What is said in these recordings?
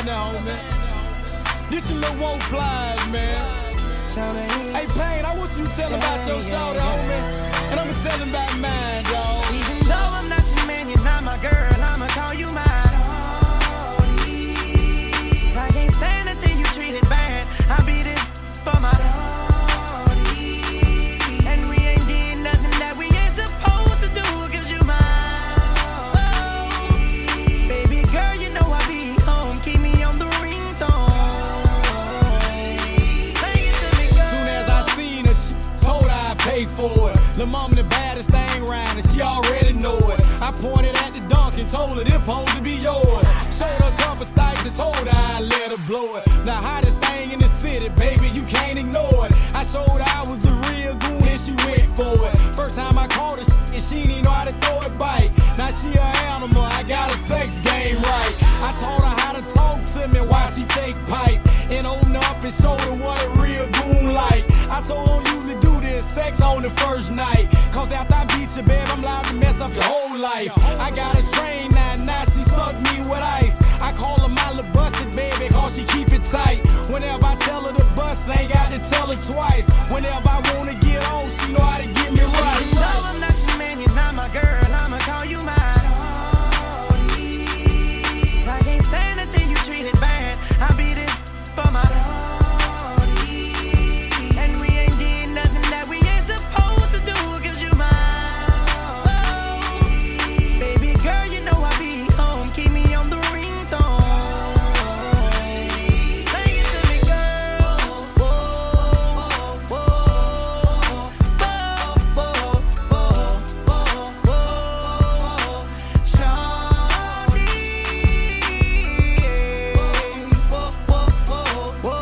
saying that, homie? This is Lil Won't Flies, man. Hey, Payne, I want you to tell him about your shoulder, homie. And I'ma tell him about mine, dawg. Even though I'm not your man, you're not my girl, I'ma call you mine. I can't stand to see you treated bad. I'll be this for my shorty. And we ain't did nothing that we ain't supposed to do, cause you mine. Baby girl, you know I be home, keep me on the ringtone. Sing it to me, girl. Soon as I seen her, she told her I'd pay for it. Lil' mama the baddest thing round, and she already know it. I pointed at the dunk and told her this supposed to be yours. Showed her a couple stipes and told her I'd let her blow it. The hottest thing in the city, baby, you can't ignore it. I showed her I was a real goon and she went for it. First time I caught her and she didn't know how to throw it bite. Now she an animal, I got a sex game right. I taught her how to talk to me while she take pipe. And open up and show her what a real goon like. I told her usually do this, sex on the first night. Cause after I beat you, babe, I'm liable to mess up your whole life. I got a train now she suck me with ice. I call her my little busted baby, cause she keep it tight. Whenever I tell her to bust, I ain't got to tell her twice. Whenever I wanna get on, she know how to get me right. Even though I'm not your man, you're not my girl, I'ma call you mine. I can't stand to see you treated bad. I'll be this for my shorty. And we ain't did nothing that we ain't supposed to do, cause you mine. Baby girl, you know I be home, keep me on the ringtone. Sing it to me, girl. Whoa, whoa, whoa, whoa, whoa, shorty. Whoa, whoa, whoa, whoa,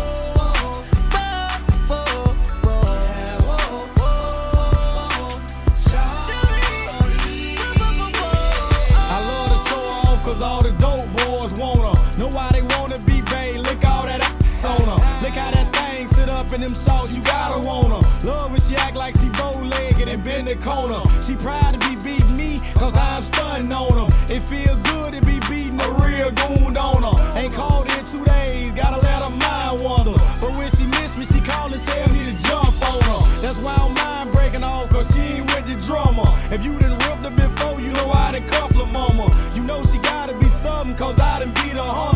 I love to show off cause all the dope boys want her. Know why they wanna be babe, look all that ass on her. Look how that thing sit up in them shorts, you gotta want her. Love when she act like she bow-legged and bend the corner. She proud to be beating me cause I'm stunting on her. It feel good to be beating a real goon on her. Ain't called in 2 days, gotta let her mind wander. But when she miss me, she call and tell me to jump on her. That's why I'm mind breaking off cause she ain't with the drummer. If you done ripped her before, you know I done cuff her mama. You know she gotta be something cause I done beat her